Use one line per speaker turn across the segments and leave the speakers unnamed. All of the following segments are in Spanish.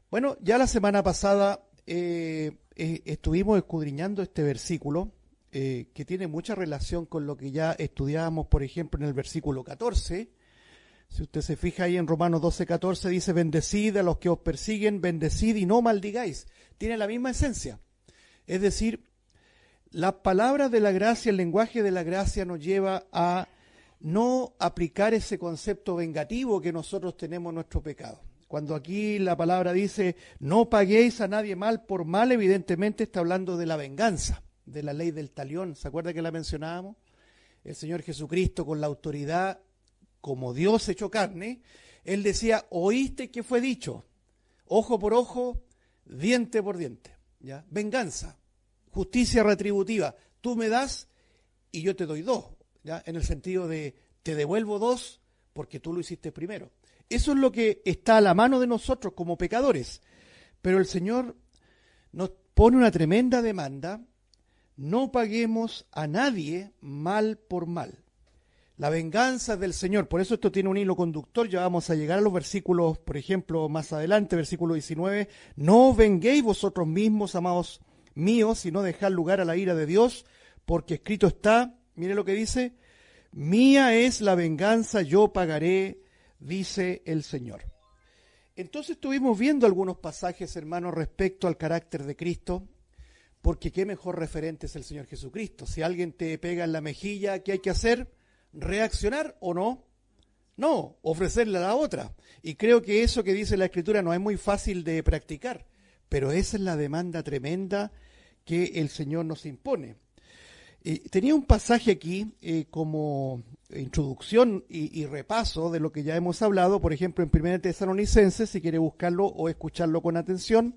Bueno, ya la semana pasada estuvimos escudriñando este versículo que tiene mucha relación con lo que ya estudiábamos, por ejemplo, en el versículo 14. Si usted se fija ahí en Romanos 12:14, dice: bendecid a los que os persiguen, bendecid y no maldigáis. Tiene la misma esencia. Es decir, las palabras de la gracia, el lenguaje de la gracia nos lleva a no aplicar ese concepto vengativo que nosotros tenemos en nuestro pecado. Cuando aquí la palabra dice: no paguéis a nadie mal por mal, evidentemente está hablando de la venganza, de la ley del talión. ¿Se acuerda que la mencionábamos? El Señor Jesucristo, con la autoridad como Dios hecho carne, Él decía: oíste que fue dicho, ojo por ojo, diente por diente. ¿Ya? Venganza, justicia retributiva. Tú me das y yo te doy dos, ¿ya? En el sentido de te devuelvo dos porque tú lo hiciste primero. Eso es lo que está a la mano de nosotros como pecadores. Pero el Señor nos pone una tremenda demanda: no paguemos a nadie mal por mal. La venganza es del Señor. Por eso esto tiene un hilo conductor. Ya vamos a llegar a los versículos, por ejemplo, más adelante, versículo 19. No os venguéis vosotros mismos, amados míos, sino dejad lugar a la ira de Dios, porque escrito está, mire lo que dice: mía es la venganza, yo pagaré, dice el Señor. Entonces estuvimos viendo algunos pasajes, hermanos, respecto al carácter de Cristo, porque qué mejor referente es el Señor Jesucristo. Si alguien te pega en la mejilla, ¿qué hay que hacer? ¿Reaccionar o no? No, ofrecerle a la otra. Y creo que eso que dice la Escritura no es muy fácil de practicar, pero esa es la demanda tremenda que el Señor nos impone. Tenía un pasaje aquí como introducción y repaso de lo que ya hemos hablado, por ejemplo, en 1 Tesalonicenses, si quiere buscarlo o escucharlo con atención.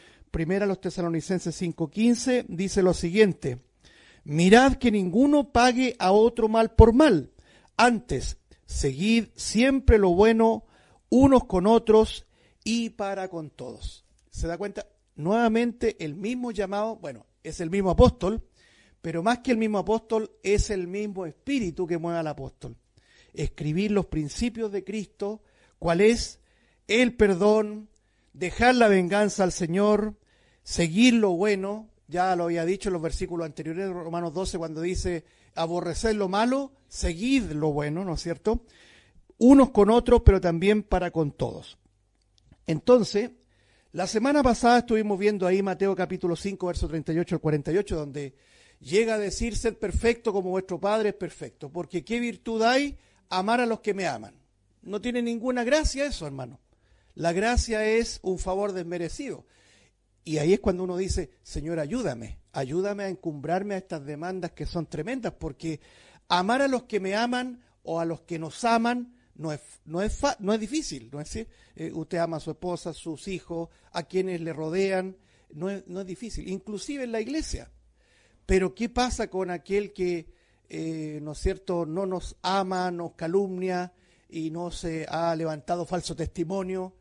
1 Tesalonicenses 5:15 dice lo siguiente: mirad que ninguno pague a otro mal por mal, antes seguid siempre lo bueno unos con otros y para con todos. ¿Se da cuenta? Nuevamente el mismo llamado, bueno, es el mismo apóstol, pero más que el mismo apóstol, es el mismo espíritu que mueve al apóstol. Escribir los principios de Cristo, cuál es el perdón, dejar la venganza al Señor, seguir lo bueno. Ya lo había dicho en los versículos anteriores de Romanos 12, cuando dice: aborreced lo malo, seguid lo bueno, ¿no es cierto? Unos con otros, pero también para con todos. Entonces, la semana pasada estuvimos viendo ahí Mateo capítulo 5, verso 38 al 48, donde llega a decir: sed perfecto como vuestro Padre es perfecto. Porque ¿qué virtud hay? Amar a los que me aman. No tiene ninguna gracia eso, hermano. La gracia es un favor desmerecido. Y ahí es cuando uno dice: Señor, ayúdame a encumbrarme a estas demandas que son tremendas, porque amar a los que me aman o a los que nos aman no es difícil, ¿no es decir? Usted ama a su esposa, a sus hijos, a quienes le rodean, no es difícil, inclusive en la iglesia. Pero ¿qué pasa con aquel que, ¿no es cierto?, no nos ama, nos calumnia y nos ha levantado falso testimonio?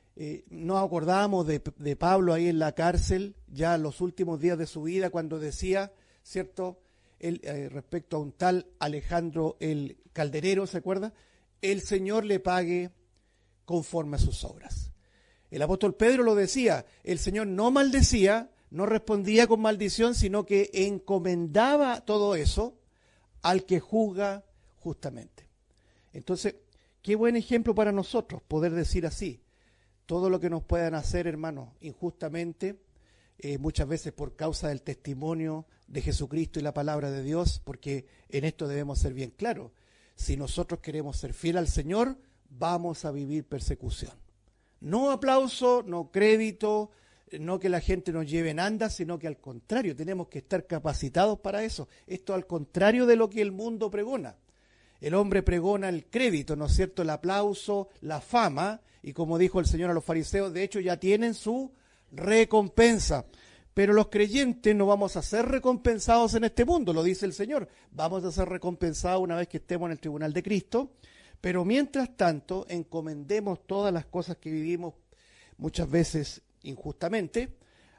Nos acordamos de Pablo ahí en la cárcel, ya en los últimos días de su vida, cuando decía, ¿cierto?, él, respecto a un tal Alejandro el Calderero, ¿se acuerda? El Señor le pague conforme a sus obras. El apóstol Pedro lo decía: el Señor no maldecía, no respondía con maldición, sino que encomendaba todo eso al que juzga justamente. Entonces, qué buen ejemplo para nosotros poder decir así: todo lo que nos puedan hacer, hermanos, injustamente, muchas veces por causa del testimonio de Jesucristo y la palabra de Dios, porque en esto debemos ser bien claros: si nosotros queremos ser fieles al Señor, vamos a vivir persecución. No aplauso, no crédito, no que la gente nos lleve en andas, sino que al contrario, tenemos que estar capacitados para eso. Esto al contrario de lo que el mundo pregona. El hombre pregona el crédito, ¿no es cierto?, el aplauso, la fama, y como dijo el Señor a los fariseos, de hecho ya tienen su recompensa. Pero los creyentes no vamos a ser recompensados en este mundo, lo dice el Señor. Vamos a ser recompensados una vez que estemos en el tribunal de Cristo, pero mientras tanto encomendemos todas las cosas que vivimos muchas veces injustamente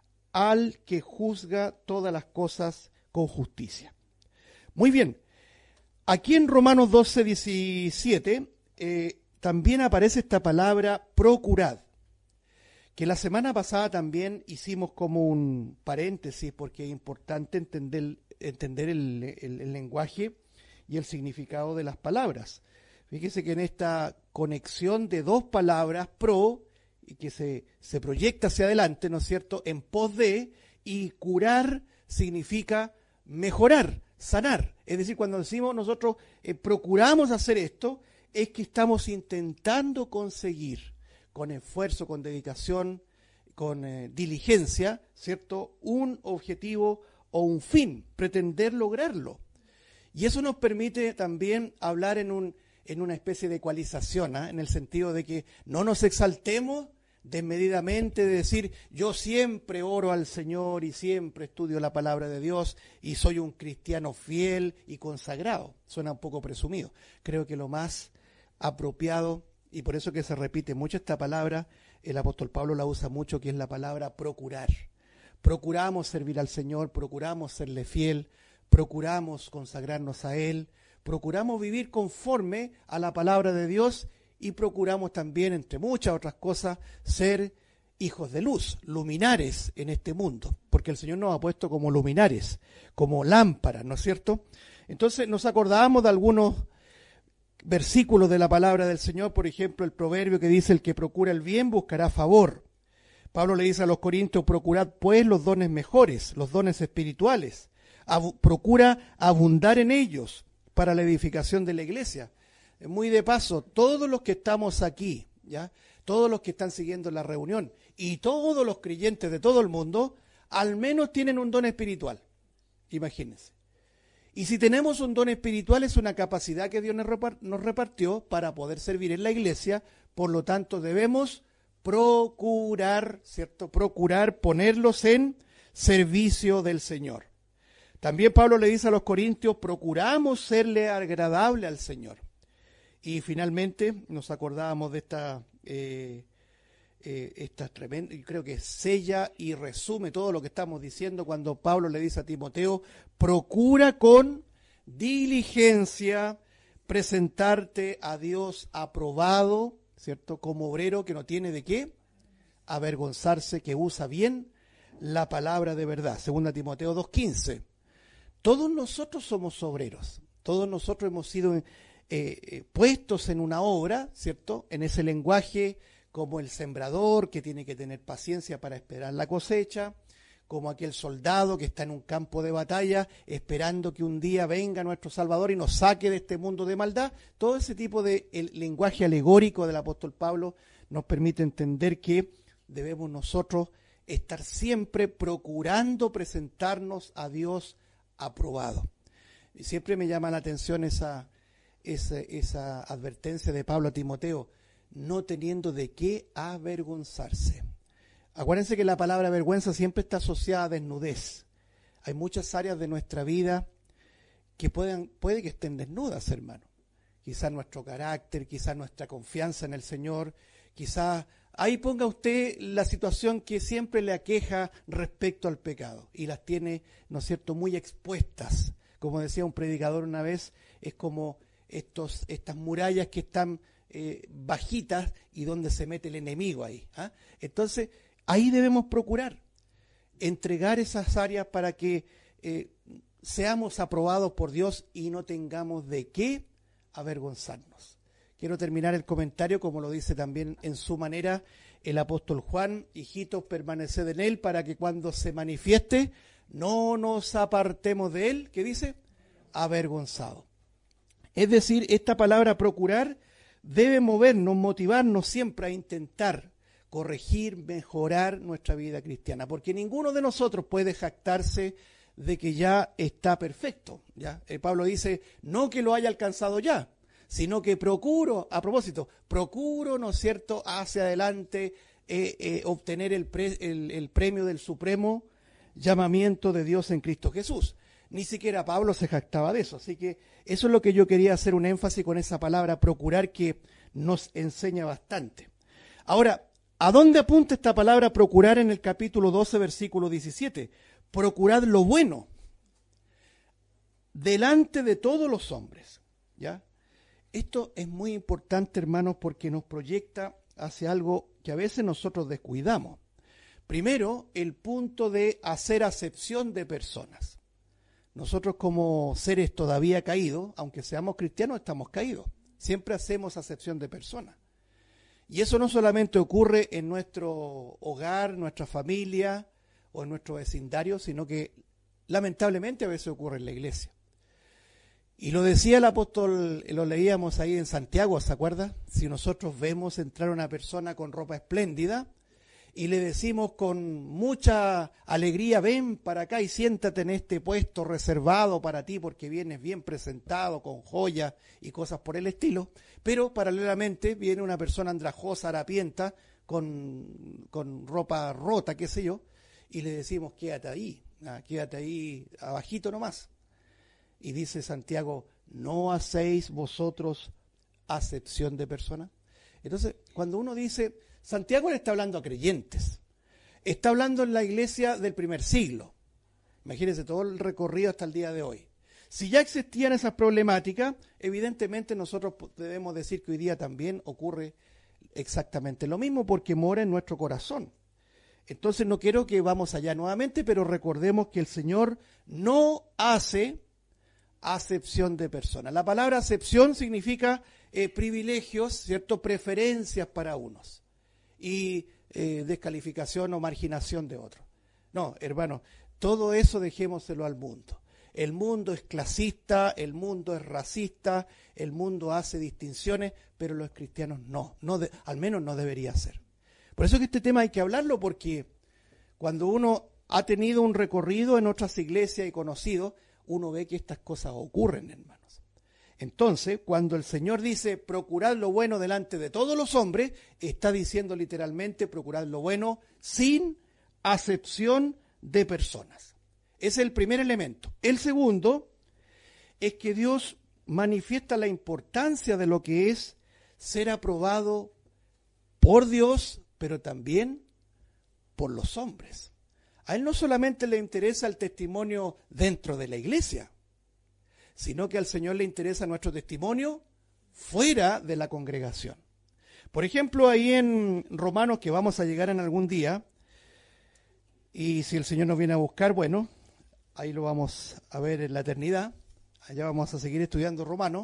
al que juzga todas las cosas con justicia. Muy bien. Aquí en Romanos 12, 17 también aparece esta palabra procurad, que la semana pasada también hicimos como un paréntesis, porque es importante entender el lenguaje y el significado de las palabras. Fíjese que en esta conexión de dos palabras, pro, y que se proyecta hacia adelante, ¿no es cierto?, en pos de, y curar significa mejorar, sanar. Es decir, cuando decimos nosotros procuramos hacer esto, es que estamos intentando conseguir con esfuerzo, con dedicación, con diligencia, ¿cierto?, un objetivo o un fin, pretender lograrlo. Y eso nos permite también hablar en una especie de ecualización, en el sentido de que no nos exaltemos desmedidamente, de decir yo siempre oro al Señor y siempre estudio la palabra de Dios y soy un cristiano fiel y consagrado. Suena un poco presumido. Creo que lo más apropiado, y por eso que se repite mucho esta palabra, el apóstol Pablo la usa mucho, que es la palabra procurar. Procuramos servir al Señor, procuramos serle fiel, procuramos consagrarnos a Él, procuramos vivir conforme a la palabra de Dios y procuramos también, entre muchas otras cosas, ser hijos de luz, luminares en este mundo, porque el Señor nos ha puesto como luminares, como lámparas, ¿no es cierto? Entonces nos acordábamos de algunos versículos de la palabra del Señor, por ejemplo, el proverbio que dice: el que procura el bien buscará favor. Pablo le dice a los corintios: procurad pues los dones mejores, los dones espirituales, procura abundar en ellos para la edificación de la iglesia. Muy de paso, todos los que estamos aquí, ¿ya?, todos los que están siguiendo la reunión y todos los creyentes de todo el mundo, al menos tienen un don espiritual. Imagínense. Y si tenemos un don espiritual, es una capacidad que Dios nos repartió para poder servir en la iglesia. Por lo tanto, debemos procurar, ¿cierto?, procurar ponerlos en servicio del Señor. También Pablo le dice a los corintios: procuramos serle agradable al Señor. Y finalmente nos acordábamos de esta tremenda, y creo que sella y resume todo lo que estamos diciendo cuando Pablo le dice a Timoteo: procura con diligencia presentarte a Dios aprobado, ¿cierto?, como obrero que no tiene de qué avergonzarse, que usa bien la palabra de verdad. 2 Timoteo 2:15. Todos nosotros somos obreros, todos nosotros hemos sido puestos en una obra, ¿cierto?, en ese lenguaje, como el sembrador que tiene que tener paciencia para esperar la cosecha, como aquel soldado que está en un campo de batalla esperando que un día venga nuestro Salvador y nos saque de este mundo de maldad. Todo ese tipo de lenguaje alegórico del apóstol Pablo nos permite entender que debemos nosotros estar siempre procurando presentarnos a Dios aprobado. Y siempre me llama la atención esa advertencia de Pablo a Timoteo: no teniendo de qué avergonzarse. Acuérdense que la palabra vergüenza siempre está asociada a desnudez. Hay muchas áreas de nuestra vida que puede que estén desnudas, hermano. Quizás nuestro carácter, quizás nuestra confianza en el Señor, quizás ahí ponga usted la situación que siempre le aqueja respecto al pecado y las tiene, ¿no es cierto?, muy expuestas. Como decía un predicador una vez, es como estas murallas que están bajitas y donde se mete el enemigo ahí. Entonces, ahí debemos procurar entregar esas áreas para que seamos aprobados por Dios y no tengamos de qué avergonzarnos. Quiero terminar el comentario, como lo dice también en su manera el apóstol Juan: hijitos, permaneced en él, para que cuando se manifieste no nos apartemos de él. ¿Qué dice? Avergonzado. Es decir, esta palabra procurar debe movernos, motivarnos siempre a intentar corregir, mejorar nuestra vida cristiana, porque ninguno de nosotros puede jactarse de que ya está perfecto, ¿ya? Pablo dice: no que lo haya alcanzado ya, sino que procuro, ¿no es cierto?, hacia adelante obtener el premio del supremo llamamiento de Dios en Cristo Jesús. Ni siquiera Pablo se jactaba de eso, así que eso es lo que yo quería hacer un énfasis con esa palabra procurar, que nos enseña bastante. Ahora, ¿a dónde apunta esta palabra procurar en el capítulo 12, versículo 17? Procurad lo bueno delante de todos los hombres, ¿ya? Esto es muy importante, hermanos, porque nos proyecta hacia algo que a veces nosotros descuidamos. Primero, el punto de hacer acepción de personas. Nosotros como seres todavía caídos, aunque seamos cristianos, estamos caídos. Siempre hacemos acepción de personas. Y eso no solamente ocurre en nuestro hogar, nuestra familia o en nuestro vecindario, sino que lamentablemente a veces ocurre en la iglesia. Y lo decía el apóstol, lo leíamos ahí en Santiago, ¿se acuerda? Si nosotros vemos entrar a una persona con ropa espléndida y le decimos con mucha alegría, ven para acá y siéntate en este puesto reservado para ti porque vienes bien presentado, con joyas y cosas por el estilo, pero paralelamente viene una persona andrajosa, harapienta, con ropa rota, qué sé yo, y le decimos quédate ahí abajito nomás. Y dice Santiago, ¿no hacéis vosotros acepción de personas? Entonces, cuando uno dice, Santiago le está hablando a creyentes, está hablando en la iglesia del primer siglo. Imagínense todo el recorrido hasta el día de hoy. Si ya existían esas problemáticas, evidentemente nosotros debemos decir que hoy día también ocurre exactamente lo mismo porque mora en nuestro corazón. Entonces no quiero que vamos allá nuevamente, pero recordemos que el Señor no hace acepción de personas. La palabra acepción significa privilegios, ¿cierto? Preferencias para unos y descalificación o marginación de otros. No, hermano, todo eso dejémoselo al mundo. El mundo es clasista, el mundo es racista, el mundo hace distinciones, pero los cristianos no al menos no debería ser. Por eso que este tema hay que hablarlo, porque cuando uno ha tenido un recorrido en otras iglesias y conocido, uno ve que estas cosas ocurren, hermanos. Entonces, cuando el Señor dice, procurad lo bueno delante de todos los hombres, está diciendo literalmente, procurad lo bueno sin acepción de personas. Ese es el primer elemento. El segundo es que Dios manifiesta la importancia de lo que es ser aprobado por Dios, pero también por los hombres. A Él no solamente le interesa el testimonio dentro de la iglesia, sino que al Señor le interesa nuestro testimonio fuera de la congregación. Por ejemplo, ahí en Romanos, que vamos a llegar en algún día, y si el Señor nos viene a buscar, bueno, ahí lo vamos a ver en la eternidad. Allá vamos a seguir estudiando Romanos.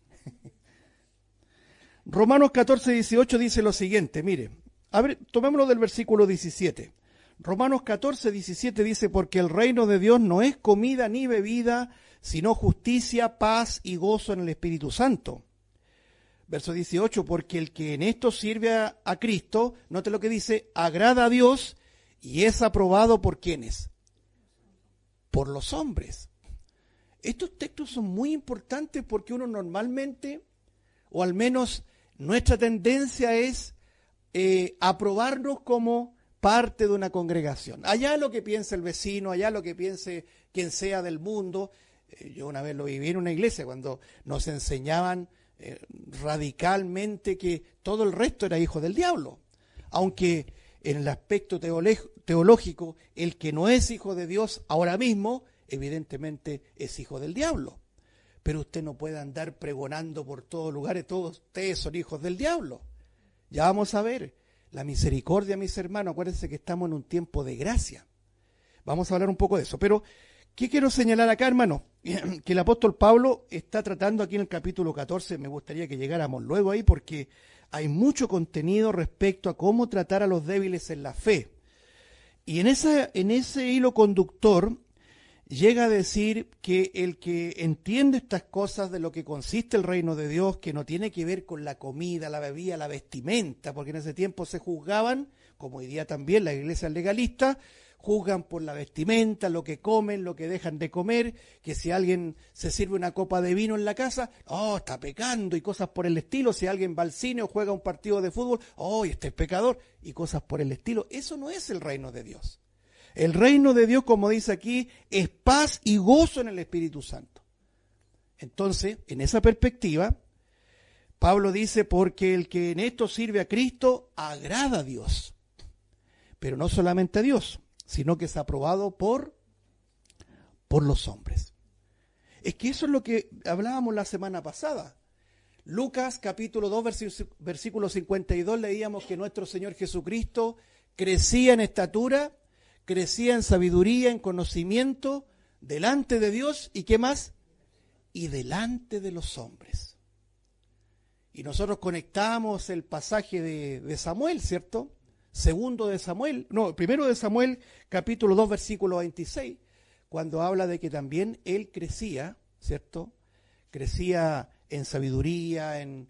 Romanos 14, 18 dice lo siguiente, mire, a ver, tomémoslo del versículo 17. Romanos 14, 17 dice, porque el reino de Dios no es comida ni bebida, sino justicia, paz y gozo en el Espíritu Santo. Verso 18, porque el que en esto sirve a Cristo, note lo que dice, agrada a Dios y es aprobado por ¿quiénes? Por los hombres. Estos textos son muy importantes porque uno normalmente, o al menos nuestra tendencia es aprobarnos como parte de una congregación. Allá lo que piense el vecino, allá lo que piense quien sea del mundo. Yo una vez lo viví en una iglesia cuando nos enseñaban radicalmente que todo el resto era hijo del diablo. Aunque en el aspecto teológico, el que no es hijo de Dios ahora mismo, evidentemente es hijo del diablo. Pero usted no puede andar pregonando por todos lugares, todos ustedes son hijos del diablo. Ya vamos a ver, la misericordia, mis hermanos, acuérdense que estamos en un tiempo de gracia. Vamos a hablar un poco de eso, pero ¿qué quiero señalar acá, hermano? Que el apóstol Pablo está tratando aquí en el capítulo 14, me gustaría que llegáramos luego ahí porque hay mucho contenido respecto a cómo tratar a los débiles en la fe. Y en ese hilo conductor llega a decir que el que entiende estas cosas de lo que consiste el reino de Dios, que no tiene que ver con la comida, la bebida, la vestimenta, porque en ese tiempo se juzgaban, como hoy día también las iglesias legalistas, juzgan por la vestimenta, lo que comen, lo que dejan de comer, que si alguien se sirve una copa de vino en la casa, está pecando y cosas por el estilo. Si alguien va al cine o juega un partido de fútbol, este es pecador y cosas por el estilo. Eso no es el reino de Dios. El reino de Dios, como dice aquí, es paz y gozo en el Espíritu Santo. Entonces, en esa perspectiva, Pablo dice, porque el que en esto sirve a Cristo agrada a Dios. Pero no solamente a Dios, sino que es aprobado por los hombres. Es que eso es lo que hablábamos la semana pasada. Lucas capítulo 2, versículo 52, leíamos que nuestro Señor Jesucristo crecía en estatura, crecía en sabiduría, en conocimiento, delante de Dios, ¿y qué más? Y delante de los hombres. Y nosotros conectamos el pasaje de Samuel, ¿cierto? Primero de Samuel, capítulo 2, versículo 26, cuando habla de que también él crecía, ¿cierto? Crecía en sabiduría, en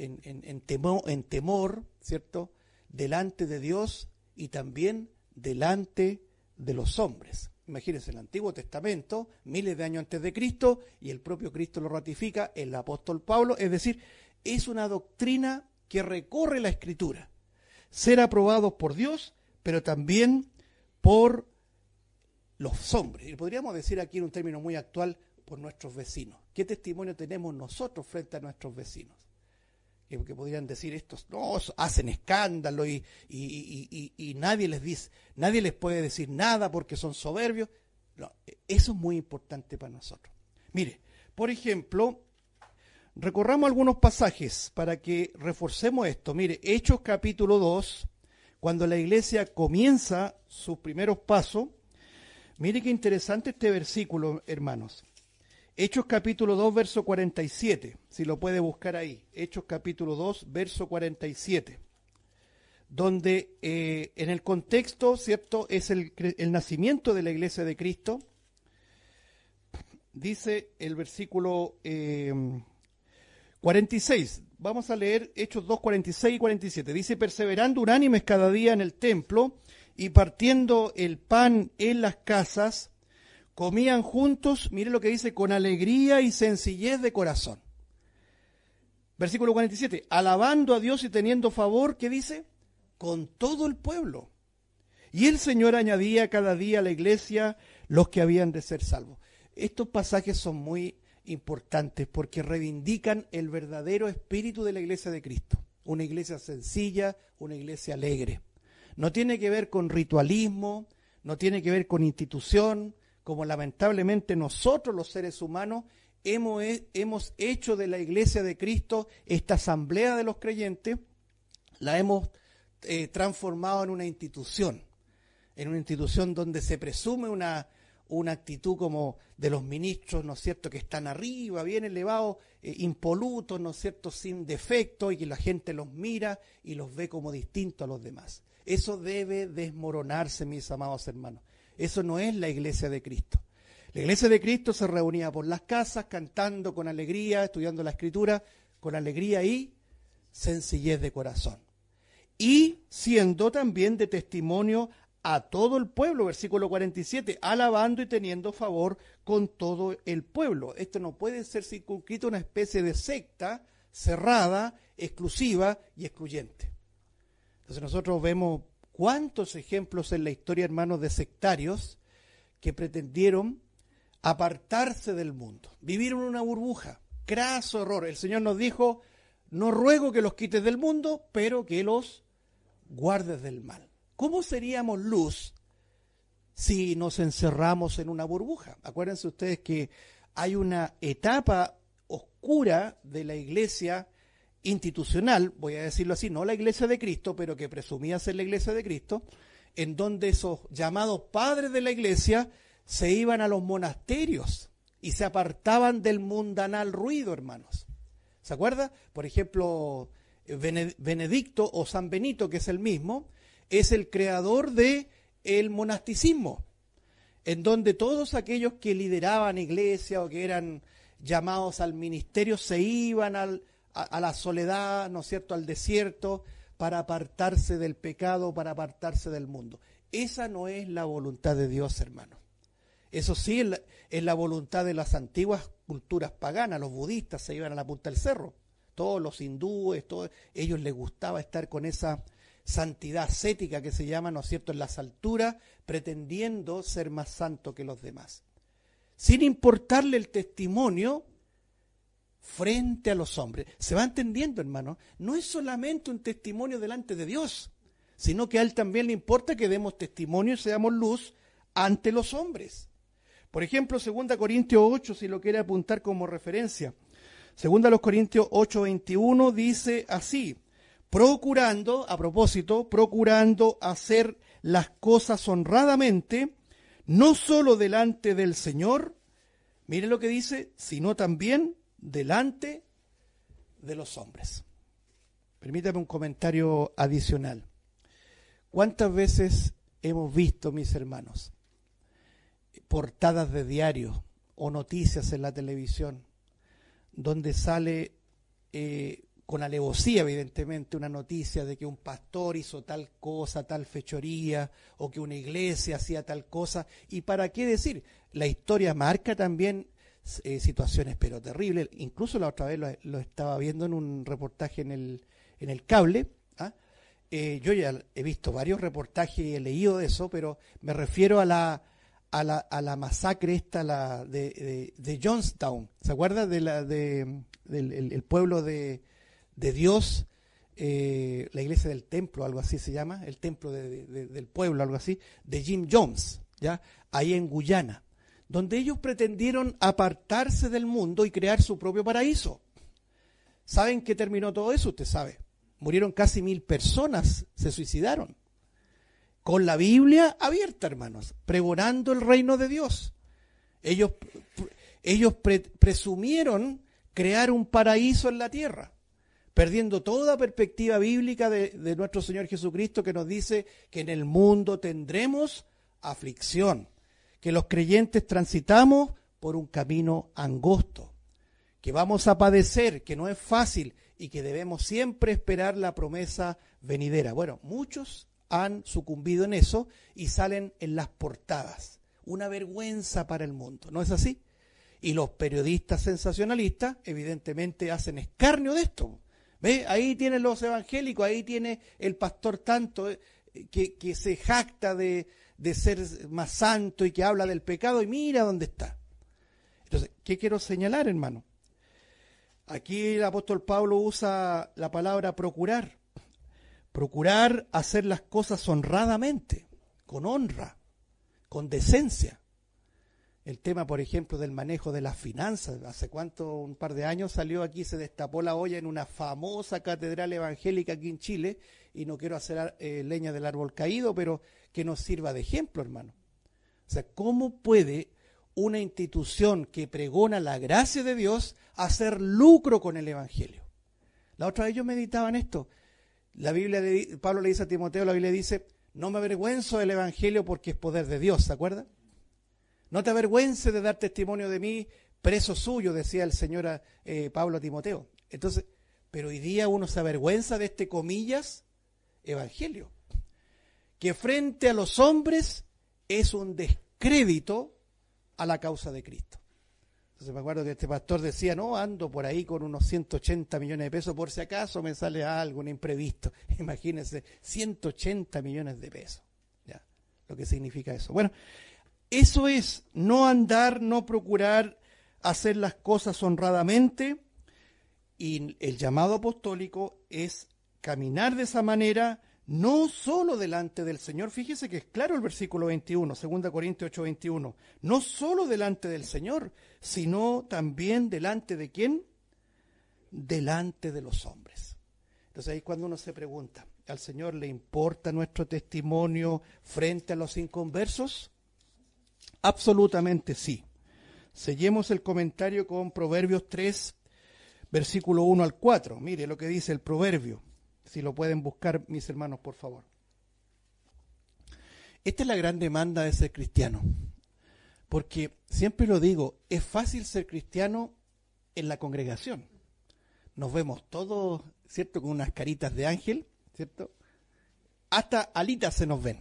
temor, ¿cierto? Delante de Dios y también delante de los hombres. Imagínense, el Antiguo Testamento, miles de años antes de Cristo, y el propio Cristo lo ratifica, el apóstol Pablo, es decir, es una doctrina que recorre la Escritura. Ser aprobados por Dios, pero también por los hombres. Y podríamos decir aquí en un término muy actual, por nuestros vecinos. ¿Qué testimonio tenemos nosotros frente a nuestros vecinos? Que podrían decir estos, no, hacen escándalo y nadie les dice, nadie les puede decir nada porque son soberbios. No, eso es muy importante para nosotros. Mire, por ejemplo, recorramos algunos pasajes para que reforcemos esto. Mire, Hechos capítulo 2, cuando la iglesia comienza sus primeros pasos, mire qué interesante este versículo, hermanos. Hechos capítulo 2, verso 47, si lo puede buscar ahí. Hechos capítulo 2, verso 47, donde en el contexto, ¿cierto?, es el nacimiento de la iglesia de Cristo. Dice el versículo 46, vamos a leer Hechos 2, 46 y 47. Dice, perseverando unánimes cada día en el templo y partiendo el pan en las casas, comían juntos, mire lo que dice, con alegría y sencillez de corazón. Versículo 47, alabando a Dios y teniendo favor, ¿qué dice? Con todo el pueblo. Y el Señor añadía cada día a la iglesia los que habían de ser salvos. Estos pasajes son muy importantes porque reivindican el verdadero espíritu de la iglesia de Cristo. Una iglesia sencilla, una iglesia alegre. No tiene que ver con ritualismo, no tiene que ver con institución, como lamentablemente nosotros los seres humanos hemos hecho de la iglesia de Cristo, esta asamblea de los creyentes, la hemos transformado en una institución donde se presume una actitud como de los ministros, ¿no es cierto?, que están arriba, bien elevados, impolutos, ¿no es cierto?, sin defecto, y que la gente los mira y los ve como distintos a los demás. Eso debe desmoronarse, mis amados hermanos. Eso no es la iglesia de Cristo. La iglesia de Cristo se reunía por las casas, cantando con alegría, estudiando la Escritura, con alegría y sencillez de corazón. Y siendo también de testimonio a todo el pueblo, versículo 47, alabando y teniendo favor con todo el pueblo. Esto no puede ser circunscrito a una especie de secta cerrada, exclusiva y excluyente. Entonces nosotros vemos cuántos ejemplos en la historia, hermanos, de sectarios que pretendieron apartarse del mundo, vivir en una burbuja. Craso error. El Señor nos dijo, no ruego que los quites del mundo, pero que los guardes del mal. ¿Cómo seríamos luz si nos encerramos en una burbuja? Acuérdense ustedes que hay una etapa oscura de la iglesia institucional, voy a decirlo así, no la iglesia de Cristo, pero que presumía ser la iglesia de Cristo, en donde esos llamados padres de la iglesia se iban a los monasterios y se apartaban del mundanal ruido, hermanos. ¿Se acuerda? Por ejemplo, Benedicto o San Benito, que es el mismo, es el creador del monasticismo, en donde todos aquellos que lideraban iglesia o que eran llamados al ministerio se iban a la soledad, ¿no es cierto?, al desierto, para apartarse del pecado, para apartarse del mundo. Esa no es la voluntad de Dios, hermano. Eso sí es la voluntad de las antiguas culturas paganas. Los budistas se iban a la punta del cerro. Todos los hindúes, ellos les gustaba estar con esa santidad ascética que se llama, ¿no es cierto?, en las alturas, pretendiendo ser más santo que los demás. Sin importarle el testimonio frente a los hombres. ¿Se va entendiendo, hermano? No es solamente un testimonio delante de Dios, sino que a Él también le importa que demos testimonio y seamos luz ante los hombres. Por ejemplo, 2 Corintios 8, si lo quiere apuntar como referencia. Segunda a los Corintios 8:21 dice así: procurando, a propósito, procurando hacer las cosas honradamente, no solo delante del Señor, miren lo que dice, sino también delante de los hombres. Permítame un comentario adicional. ¿Cuántas veces hemos visto, mis hermanos, portadas de diarios o noticias en la televisión donde sale con alevosía, evidentemente, una noticia de que un pastor hizo tal cosa, tal fechoría, o que una iglesia hacía tal cosa? ¿Y para qué decir? La historia marca también situaciones pero terribles. Incluso la otra vez lo estaba viendo en un reportaje en el cable. Yo ya he visto varios reportajes y he leído de eso, pero me refiero a la masacre esta de Jonestown. ¿Se acuerda del pueblo de Dios? La iglesia del templo, algo así se llama, el templo del pueblo, algo así, de Jim Jones, ¿ya? Ahí en Guyana, donde ellos pretendieron apartarse del mundo y crear su propio paraíso. ¿Saben qué terminó todo eso? Usted sabe. Murieron casi 1000 personas, se suicidaron. Con la Biblia abierta, hermanos, pregonando el reino de Dios. Ellos presumieron crear un paraíso en la tierra, perdiendo toda perspectiva bíblica de nuestro Señor Jesucristo, que nos dice que en el mundo tendremos aflicción, que los creyentes transitamos por un camino angosto, que vamos a padecer, que no es fácil y que debemos siempre esperar la promesa venidera. Bueno, muchos han sucumbido en eso y salen en las portadas. Una vergüenza para el mundo, ¿no es así? Y los periodistas sensacionalistas evidentemente hacen escarnio de esto. ¿Ve? Ahí tienen los evangélicos, ahí tiene el pastor tanto que se jacta de ser más santo y que habla del pecado, y mira dónde está. Entonces, ¿qué quiero señalar, hermano? Aquí el apóstol Pablo usa la palabra procurar. Procurar hacer las cosas honradamente, con honra, con decencia. El tema, por ejemplo, del manejo de las finanzas. ¿Hace cuánto? Un par de años salió aquí, se destapó la olla en una famosa catedral evangélica aquí en Chile, y no quiero hacer leña del árbol caído, pero que nos sirva de ejemplo, hermano. O sea, ¿cómo puede una institución que pregona la gracia de Dios hacer lucro con el evangelio? La otra vez yo meditaba en esto. La Biblia, Pablo le dice a Timoteo, la Biblia dice: no me avergüenzo del evangelio porque es poder de Dios, ¿se acuerda? No te avergüences de dar testimonio de mí, preso suyo, decía el Señor Pablo a Timoteo. Entonces, pero hoy día uno se avergüenza de este, comillas, evangelio, que frente a los hombres es un descrédito a la causa de Cristo. Entonces me acuerdo que este pastor decía: no, ando por ahí con unos 180 millones de pesos por si acaso me sale algo, un imprevisto. Imagínense, 180 millones de pesos. ¿Ya? Lo que significa eso. Bueno, eso es no andar, no procurar hacer las cosas honradamente, y el llamado apostólico es caminar de esa manera, no solo delante del Señor. Fíjese que es claro el versículo 21, 2 Corintios 8:21, no solo delante del Señor, sino también delante de ¿quién? Delante de los hombres. Entonces ahí cuando uno se pregunta, ¿al Señor le importa nuestro testimonio frente a los inconversos? Absolutamente sí. Sellemos el comentario con Proverbios 3, versículo 1 al 4. Mire lo que dice el proverbio. Si lo pueden buscar, mis hermanos, por favor. Esta es la gran demanda de ser cristiano. Porque, siempre lo digo, es fácil ser cristiano en la congregación. Nos vemos todos, ¿cierto?, con unas caritas de ángel, ¿cierto? Hasta alitas se nos ven.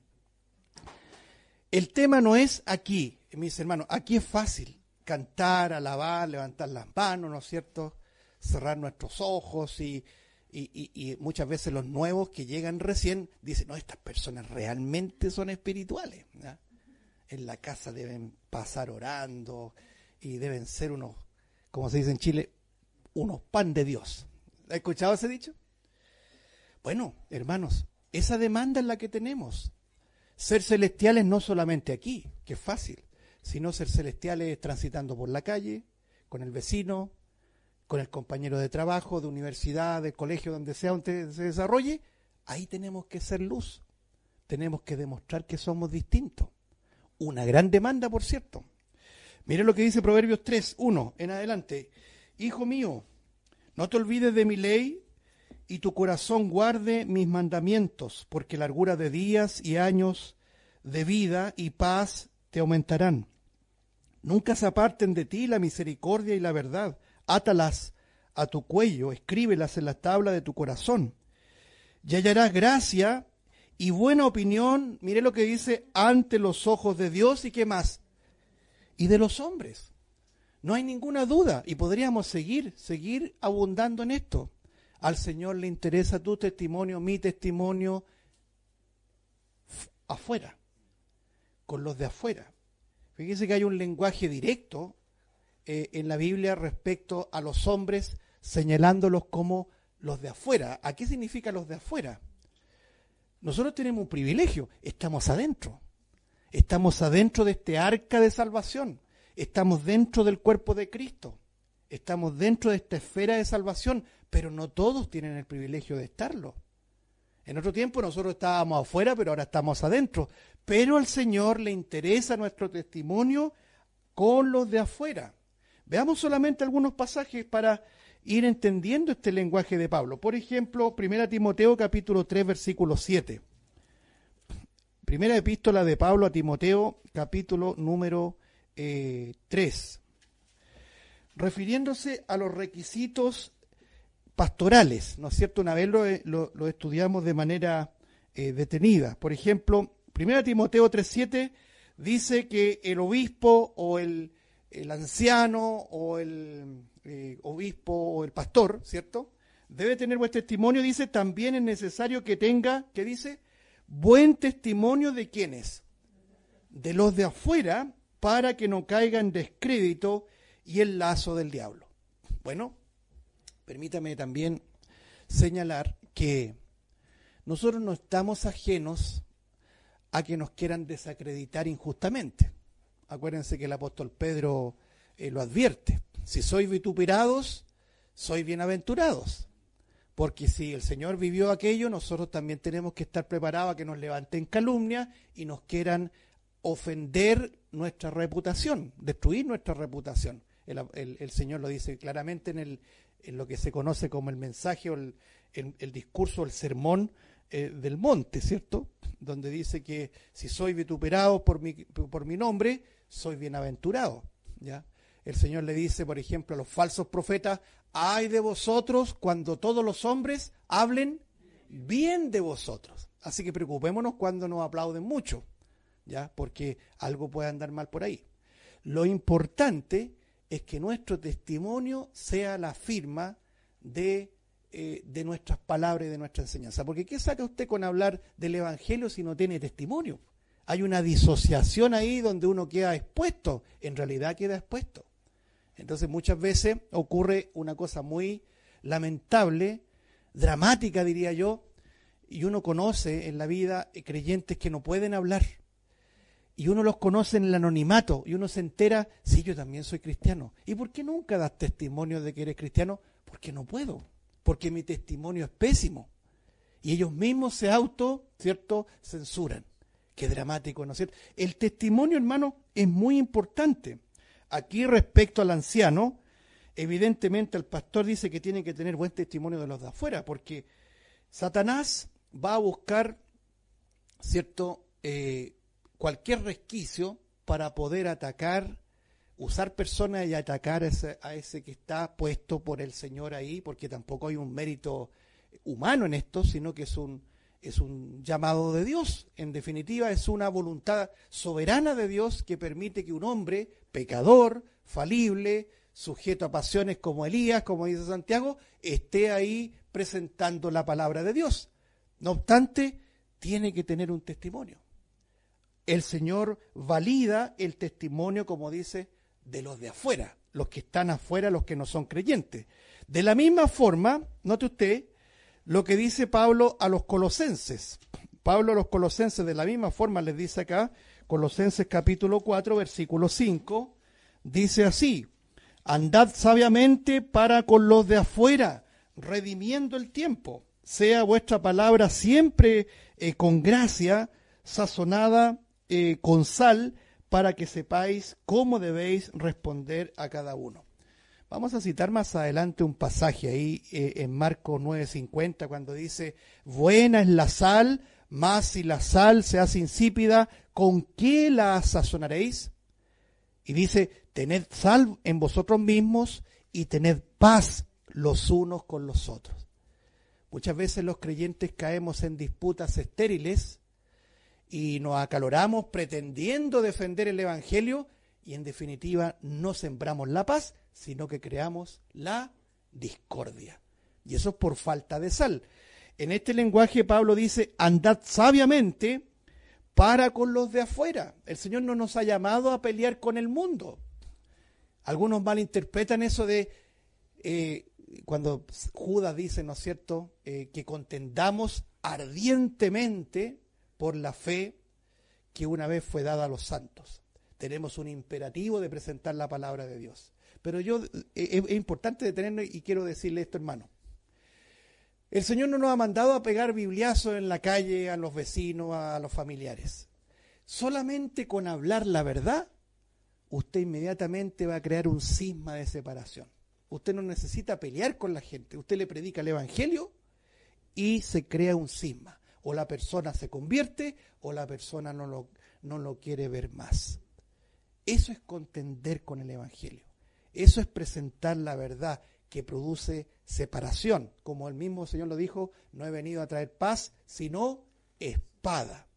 El tema no es aquí, mis hermanos. Aquí es fácil cantar, alabar, levantar las manos, ¿no es cierto?, cerrar nuestros ojos y muchas veces los nuevos que llegan recién dicen: no, estas personas realmente son espirituales, ¿ya? En la casa deben pasar orando y deben ser unos, como se dice en Chile, unos pan de Dios. ¿Ha escuchado ese dicho? Bueno, hermanos, esa demanda es la que tenemos. Ser celestiales no solamente aquí, que es fácil, sino ser celestiales transitando por la calle, con el vecino, con el compañero de trabajo, de universidad, de colegio, donde sea donde se desarrolle, ahí tenemos que ser luz. Tenemos que demostrar que somos distintos. Una gran demanda, por cierto. Mire lo que dice Proverbios 3:1 en adelante. Hijo mío, no te olvides de mi ley y tu corazón guarde mis mandamientos, porque largura de días y años de vida y paz te aumentarán. Nunca se aparten de ti la misericordia y la verdad. Átalas a tu cuello, escríbelas en la tabla de tu corazón. Y hallarás gracia y buena opinión, mire lo que dice, ante los ojos de Dios y qué más, y de los hombres. No hay ninguna duda y podríamos seguir abundando en esto. Al Señor le interesa tu testimonio, mi testimonio, afuera, con los de afuera. Fíjense que hay un lenguaje directo en la Biblia respecto a los hombres, señalándolos como los de afuera. ¿A qué significa los de afuera? Nosotros tenemos un privilegio, estamos adentro de este arca de salvación, estamos dentro del cuerpo de Cristo, estamos dentro de esta esfera de salvación, pero no todos tienen el privilegio de estarlo. En otro tiempo nosotros estábamos afuera, pero ahora estamos adentro, pero al Señor le interesa nuestro testimonio con los de afuera. Veamos solamente algunos pasajes para ir entendiendo este lenguaje de Pablo. Por ejemplo, 1 Timoteo capítulo 3, versículo 7. Primera epístola de Pablo a Timoteo, capítulo número 3. Refiriéndose a los requisitos pastorales, ¿no es cierto? Una vez lo estudiamos de manera detenida. Por ejemplo, 1 Timoteo 3:7 dice que el obispo o el anciano o el obispo o el pastor, ¿cierto? Debe tener buen testimonio. Dice, también es necesario que tenga, ¿qué dice? Buen testimonio de ¿quiénes? De los de afuera, para que no caiga en descrédito y el lazo del diablo. Bueno, permítame también señalar que nosotros no estamos ajenos a que nos quieran desacreditar injustamente. Acuérdense que el apóstol Pedro lo advierte. Si sois vituperados, sois bienaventurados. Porque si el Señor vivió aquello, nosotros también tenemos que estar preparados a que nos levanten calumnia y nos quieran ofender nuestra reputación, destruir nuestra reputación. El Señor lo dice claramente en lo que se conoce como el mensaje o el discurso, el sermón del monte, ¿cierto? Donde dice que si soy vituperado por mi nombre, soy bienaventurado, ¿ya? El Señor le dice, por ejemplo, a los falsos profetas, ay de vosotros cuando todos los hombres hablen bien de vosotros. Así que preocupémonos cuando nos aplauden mucho, ¿ya? Porque algo puede andar mal por ahí. Lo importante es que nuestro testimonio sea la firma de nuestras palabras y de nuestra enseñanza. Porque ¿qué saca usted con hablar del Evangelio si no tiene testimonio? Hay una disociación ahí donde uno queda expuesto, en realidad queda expuesto. Entonces muchas veces ocurre una cosa muy lamentable, dramática diría yo, y uno conoce en la vida creyentes que no pueden hablar. Y uno los conoce en el anonimato y uno se entera, sí, yo también soy cristiano. ¿Y por qué nunca das testimonio de que eres cristiano? Porque no puedo, porque mi testimonio es pésimo. Y ellos mismos se ¿cierto?, censuran. Qué dramático, ¿no es cierto? El testimonio, hermano, es muy importante. Aquí respecto al anciano, evidentemente el pastor dice que tiene que tener buen testimonio de los de afuera, porque Satanás va a buscar, ¿cierto?, cualquier resquicio para poder atacar, usar personas y atacar a ese que está puesto por el Señor ahí, porque tampoco hay un mérito humano en esto, sino que es un llamado de Dios. En definitiva, es una voluntad soberana de Dios que permite que un hombre pecador, falible, sujeto a pasiones como Elías, como dice Santiago, esté ahí presentando la palabra de Dios. No obstante, tiene que tener un testimonio. El Señor valida el testimonio, como dice, de los de afuera, los que están afuera, los que no son creyentes. De la misma forma, note usted lo que dice Pablo a los colosenses. Pablo a los colosenses de la misma forma les dice acá, Colosenses capítulo 4, versículo 5, dice así: Andad sabiamente para con los de afuera, redimiendo el tiempo. Sea vuestra palabra siempre con gracia, sazonada con sal, para que sepáis cómo debéis responder a cada uno. Vamos a citar más adelante un pasaje ahí en Marcos 9:50, cuando dice: buena es la sal, mas si la sal se hace insípida, ¿con qué la sazonaréis? Y dice: tened sal en vosotros mismos y tened paz los unos con los otros. Muchas veces los creyentes caemos en disputas estériles y nos acaloramos pretendiendo defender el Evangelio, y en definitiva no sembramos la paz, sino que creamos la discordia. Y eso es por falta de sal. En este lenguaje Pablo dice: andad sabiamente para con los de afuera. El Señor no nos ha llamado a pelear con el mundo. Algunos malinterpretan eso de cuando Judas dice, ¿no es cierto?, que contendamos ardientemente por la fe que una vez fue dada a los santos. Tenemos un imperativo de presentar la palabra de Dios. Pero es importante detenernos y quiero decirle esto, hermano. El Señor no nos ha mandado a pegar bibliazos en la calle a los vecinos, a los familiares. Solamente con hablar la verdad, usted inmediatamente va a crear un cisma de separación. Usted no necesita pelear con la gente. Usted le predica el Evangelio y se crea un cisma. O la persona se convierte o la persona no lo quiere ver más. Eso es contender con el Evangelio. Eso es presentar la verdad que produce separación. Como el mismo Señor lo dijo: no he venido a traer paz, sino espada.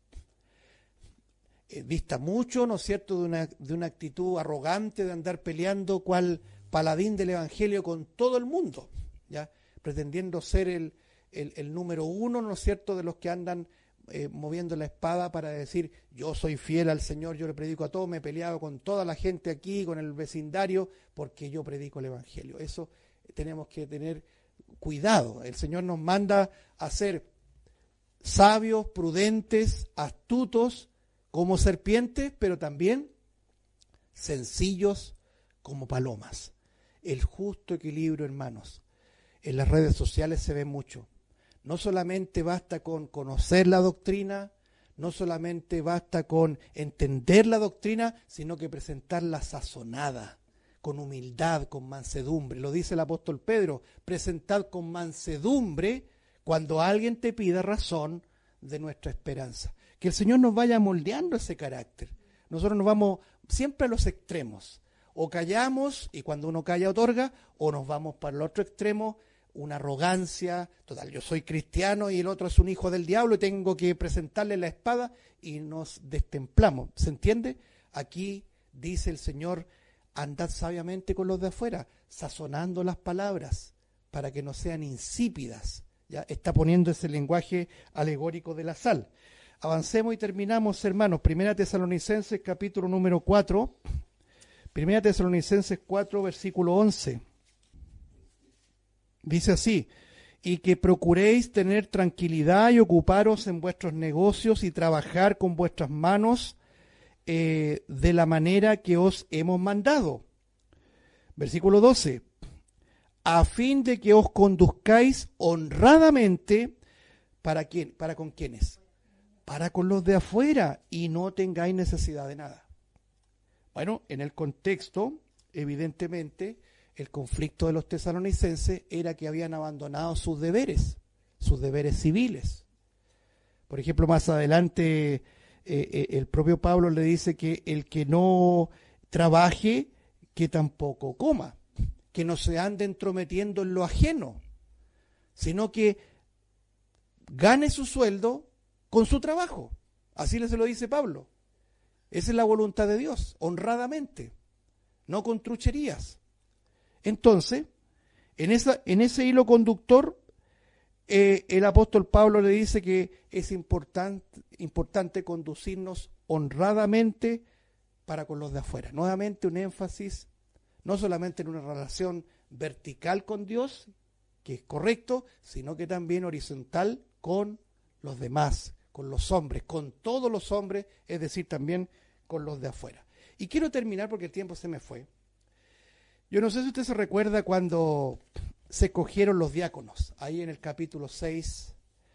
Dista mucho, ¿no es cierto?, de una actitud arrogante de andar peleando cual paladín del Evangelio con todo el mundo, ¿ya? Pretendiendo ser el número uno, ¿no es cierto?, de los que andan moviendo la espada para decir: yo soy fiel al Señor, yo le predico a todos, me he peleado con toda la gente aquí, con el vecindario, porque yo predico el Evangelio. Eso tenemos que tener cuidado. El Señor nos manda a ser sabios, prudentes, astutos como serpientes, pero también sencillos como palomas. El justo equilibrio, hermanos. En las redes sociales se ve mucho. No solamente basta con conocer la doctrina, no solamente basta con entender la doctrina, sino que presentarla sazonada, con humildad, con mansedumbre. Lo dice el apóstol Pedro: presentad con mansedumbre cuando alguien te pida razón de nuestra esperanza. Que el Señor nos vaya moldeando ese carácter. Nosotros nos vamos siempre a los extremos. O callamos, y cuando uno calla otorga, o nos vamos para el otro extremo, una arrogancia, total, yo soy cristiano y el otro es un hijo del diablo y tengo que presentarle la espada, y nos destemplamos. ¿Se entiende? Aquí dice el Señor: andad sabiamente con los de afuera, sazonando las palabras para que no sean insípidas. ¿Ya? Está poniendo ese lenguaje alegórico de la sal. Avancemos y terminamos, hermanos. Primera Tesalonicenses, capítulo número 4. Primera Tesalonicenses 4, versículo 11. Dice así: y que procuréis tener tranquilidad y ocuparos en vuestros negocios y trabajar con vuestras manos de la manera que os hemos mandado. Versículo 12. A fin de que os conduzcáis honradamente, ¿para quién? ¿Para con quiénes? Para con los de afuera, y no tengáis necesidad de nada. Bueno, en el contexto, evidentemente, el conflicto de los tesalonicenses era que habían abandonado sus deberes civiles. Por ejemplo, más adelante, el propio Pablo le dice que el que no trabaje, que tampoco coma, que no se ande entrometiendo en lo ajeno, sino que gane su sueldo con su trabajo. Así se lo dice Pablo. Esa es la voluntad de Dios, honradamente, no con trucherías. Entonces, en ese hilo conductor, el apóstol Pablo le dice que es importante conducirnos honradamente para con los de afuera. Nuevamente un énfasis, no solamente en una relación vertical con Dios, que es correcto, sino que también horizontal con los demás, con los hombres, con todos los hombres, es decir, también con los de afuera. Y quiero terminar porque el tiempo se me fue. Yo no sé si usted se recuerda cuando se escogieron los diáconos, ahí en el capítulo 6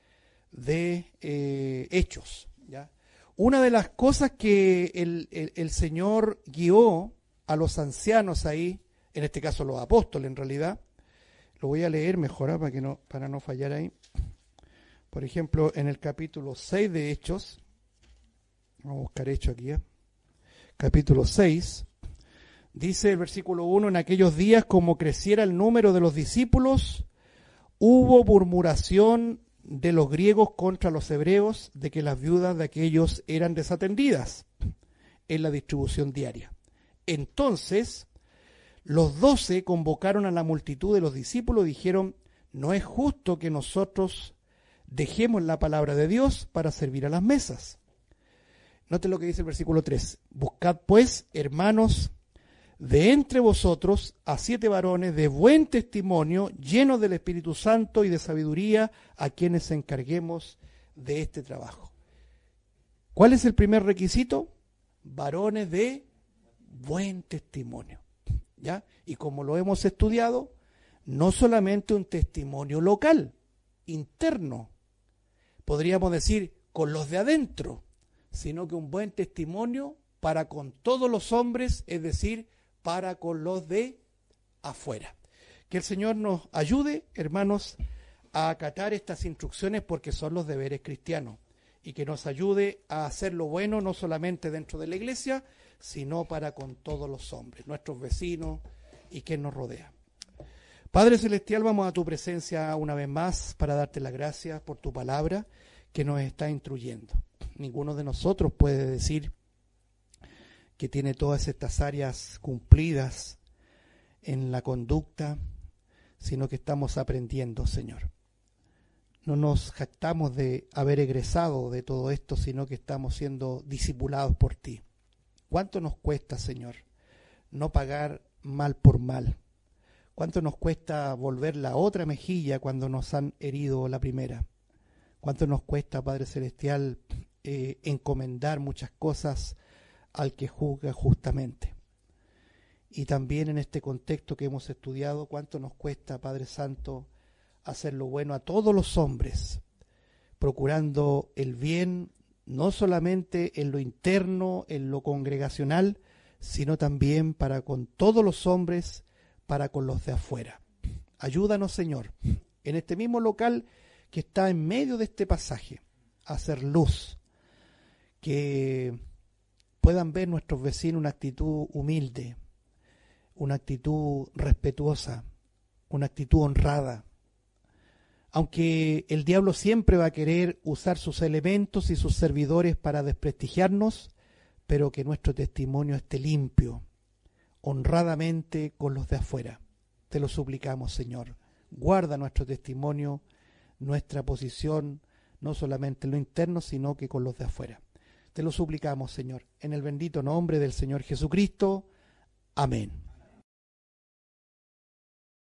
de Hechos, ¿ya? Una de las cosas que el Señor guió a los ancianos ahí, en este caso los apóstoles en realidad, lo voy a leer mejor para no fallar ahí. Por ejemplo, en el capítulo 6 de Hechos, vamos a buscar Hechos aquí, capítulo 6, dice el versículo 1, en aquellos días como creciera el número de los discípulos, hubo murmuración de los griegos contra los hebreos de que las viudas de aquellos eran desatendidas en la distribución diaria. Entonces, los 12 convocaron a la multitud de los discípulos y dijeron, no es justo que nosotros dejemos la palabra de Dios para servir a las mesas. Noten lo que dice el versículo 3. Buscad pues, hermanos, de entre vosotros a 7 varones de buen testimonio, llenos del Espíritu Santo y de sabiduría, a quienes encarguemos de este trabajo. ¿Cuál es el primer requisito? Varones de buen testimonio, ¿ya? Y como lo hemos estudiado, no solamente un testimonio local, interno, podríamos decir con los de adentro, sino que un buen testimonio para con todos los hombres, es decir, para con los de afuera. Que el Señor nos ayude, hermanos, a acatar estas instrucciones porque son los deberes cristianos y que nos ayude a hacer lo bueno no solamente dentro de la iglesia, sino para con todos los hombres, nuestros vecinos y quien nos rodea. Padre Celestial, vamos a tu presencia una vez más para darte las gracias por tu palabra que nos está instruyendo. Ninguno de nosotros puede decir que tiene todas estas áreas cumplidas en la conducta, sino que estamos aprendiendo, Señor. No nos jactamos de haber egresado de todo esto, sino que estamos siendo discipulados por ti. ¿Cuánto nos cuesta, Señor, no pagar mal por mal? ¿Cuánto nos cuesta volver la otra mejilla cuando nos han herido la primera? ¿Cuánto nos cuesta, Padre Celestial, encomendar muchas cosas al que juzga justamente? Y también en este contexto que hemos estudiado, ¿cuánto nos cuesta, Padre Santo, hacer lo bueno a todos los hombres, procurando el bien, no solamente en lo interno, en lo congregacional, sino también para con todos los hombres, para con los de afuera? Ayúdanos, Señor, en este mismo local que está en medio de este pasaje, a hacer luz, que puedan ver nuestros vecinos una actitud humilde, una actitud respetuosa, una actitud honrada. Aunque el diablo siempre va a querer usar sus elementos y sus servidores para desprestigiarnos, pero que nuestro testimonio esté limpio, honradamente con los de afuera. Te lo suplicamos, Señor. Guarda nuestro testimonio, nuestra posición, no solamente en lo interno, sino que con los de afuera. Te lo suplicamos, Señor, en el bendito nombre del Señor Jesucristo. Amén.